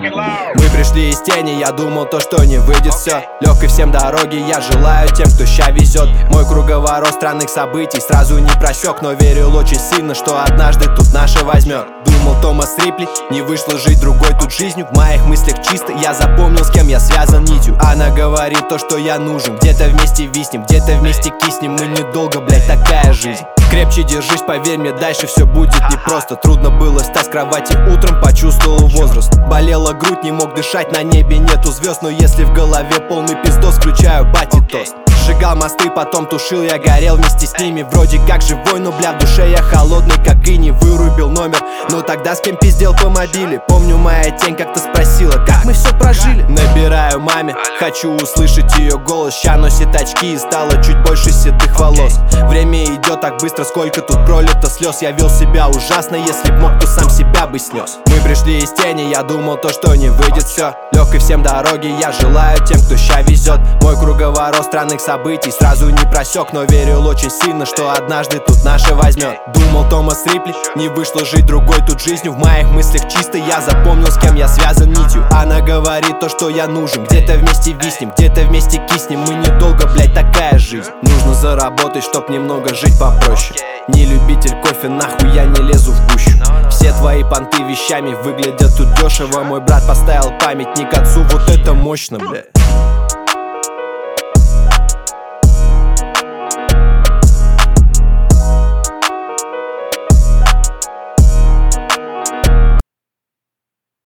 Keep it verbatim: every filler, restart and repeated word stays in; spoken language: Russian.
Мы пришли из тени, я думал то, что не выйдет все. Легкой всем дороги я желаю тем, кто ща везет. Мой круговорот странных событий сразу не просек, но верил очень сильно, что однажды тут наше возьмет. Думал Томас Рипли, не вышло жить другой тут жизнью. В моих мыслях чисто, я запомнил, с кем я связан нитью. Она говорит то, что я нужен, где-то вместе виснем, где-то вместе киснем. Мы недолго, блять, такая жизнь. Крепче держись, поверь мне, дальше все будет непросто. Трудно было встать с кровати утром, почувствовал возраст. Болела грудь, не мог дышать, на небе нету звезд. Но если в голове полный пиздос, включаю бати тост. Сжигал мосты, потом тушил, я горел вместе с ними. Вроде как живой, но бля, в душе я холодный, как и не вырубил номер. Но тогда с кем пиздел по мобиле? Помню, моя тень как-то спросила, как мы все прожили. Набираю маме, хочу услышать ее голос. Ща носит очки и стало чуть больше седых волос. Время идет так быстро, сколько тут пролито слез. Я вел себя ужасно, если б мог, то сам себя бы снес. Мы пришли из тени, я думал то, что не выйдет все. Легкой всем дороги я желаю тем, кто ща везет. Мой круговорот странных событий сразу не просек, но верил очень сильно, что однажды тут наше возьмет. Думал Томас Рипли, не вышло жить другой тут жизнью. В моих мыслях чисто, я запомнил, с кем я связан нитью. Она говорит то, что я нужен, где-то вместе виснем, где-то вместе киснем. Мы недолго, блять, такая жизнь. Нужно заработать, чтоб немного жить попроще. Не любитель кофе, нахуй я не лезу в гущу. Все твои понты вещами выглядят тут дешево. Мой брат поставил памятник отцу, вот это мощно, бля.